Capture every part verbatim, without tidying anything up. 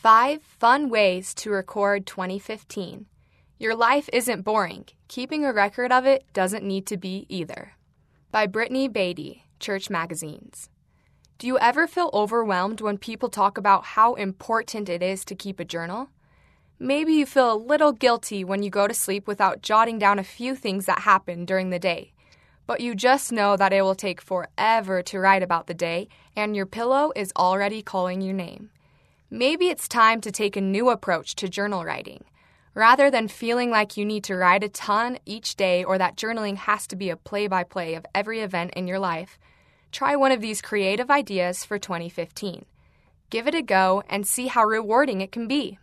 Five Fun Ways to Record twenty fifteen. Your life isn't boring. Keeping a record of it doesn't need to be either. By Brittany Beatty, Church Magazines. Do you ever feel overwhelmed when people talk about how important it is to keep a journal? Maybe you feel a little guilty when you go to sleep without jotting down a few things that happened during the day. But you just know that it will take forever to write about the day, and your pillow is already calling your name. Maybe it's time to take a new approach to journal writing. Rather than feeling like you need to write a ton each day or that journaling has to be a play-by-play of every event in your life, try one of these creative ideas for twenty fifteen. Give it a go and see how rewarding it can be.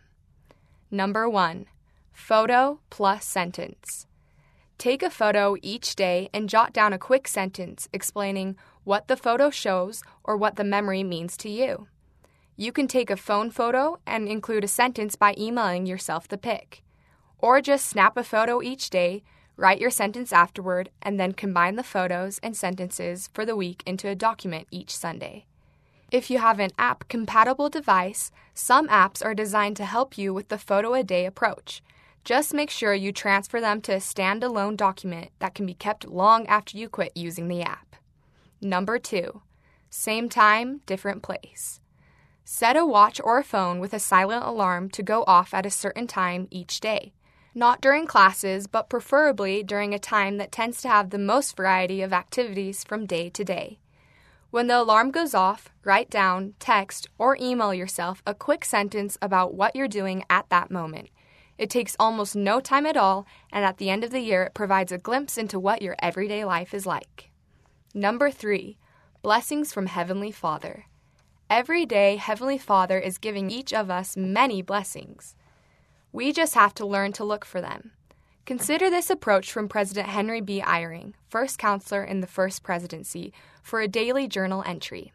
Number one, photo plus sentence. Take a photo each day and jot down a quick sentence explaining what the photo shows or what the memory means to you. You can take a phone photo and include a sentence by emailing yourself the pic. Or just snap a photo each day, write your sentence afterward, and then combine the photos and sentences for the week into a document each Sunday. If you have an app-compatible device, some apps are designed to help you with the photo-a-day approach. Just make sure you transfer them to a standalone document that can be kept long after you quit using the app. Number two, same time, different place. Set a watch or a phone with a silent alarm to go off at a certain time each day. Not during classes, but preferably during a time that tends to have the most variety of activities from day to day. When the alarm goes off, write down, text, or email yourself a quick sentence about what you're doing at that moment. It takes almost no time at all, and at the end of the year, it provides a glimpse into what your everyday life is like. Number three, blessings from Heavenly Father. Every day, Heavenly Father is giving each of us many blessings. We just have to learn to look for them. Consider this approach from President Henry B. Eyring, first counselor in the first presidency, for a daily journal entry.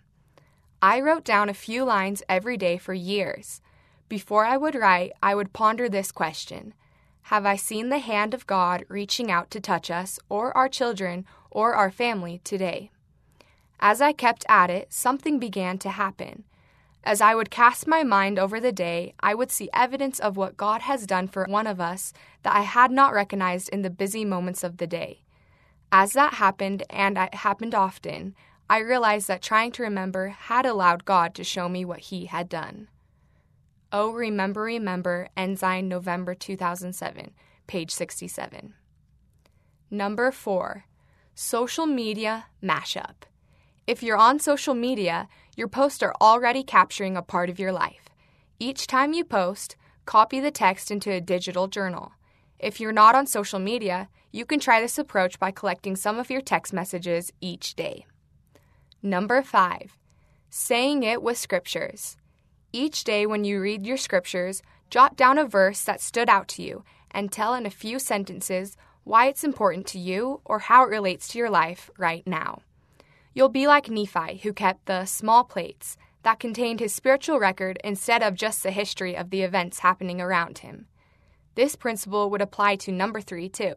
I wrote down a few lines every day for years. Before I would write, I would ponder this question: have I seen the hand of God reaching out to touch us, or our children, or our family today? As I kept at it, something began to happen. As I would cast my mind over the day, I would see evidence of what God has done for one of us that I had not recognized in the busy moments of the day. As that happened, and it happened often, I realized that trying to remember had allowed God to show me what He had done. Oh, Remember, Remember, Ensign, November two thousand seven, page sixty-seven. Number four, social media mashup. If you're on social media, your posts are already capturing a part of your life. Each time you post, copy the text into a digital journal. If you're not on social media, you can try this approach by collecting some of your text messages each day. Number five, saying it with scriptures. Each day when you read your scriptures, jot down a verse that stood out to you and tell in a few sentences why it's important to you or how it relates to your life right now. You'll be like Nephi, who kept the small plates that contained his spiritual record instead of just the history of the events happening around him. This principle would apply to number three, too.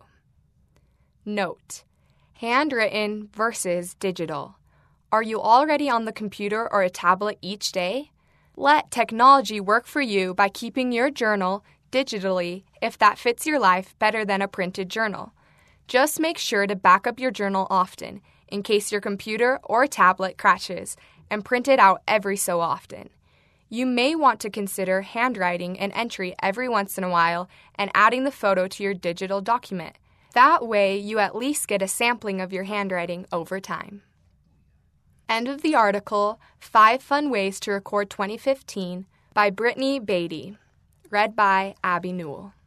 Note: handwritten versus digital. Are you already on the computer or a tablet each day? Let technology work for you by keeping your journal digitally if that fits your life better than a printed journal. Just make sure to back up your journal often, in case your computer or tablet crashes, and print it out every so often. You may want to consider handwriting an entry every once in a while and adding the photo to your digital document. That way, you at least get a sampling of your handwriting over time. End of the article, Five Fun Ways to Record twenty fifteen, by Brittany Beatty. Read by Abby Newell.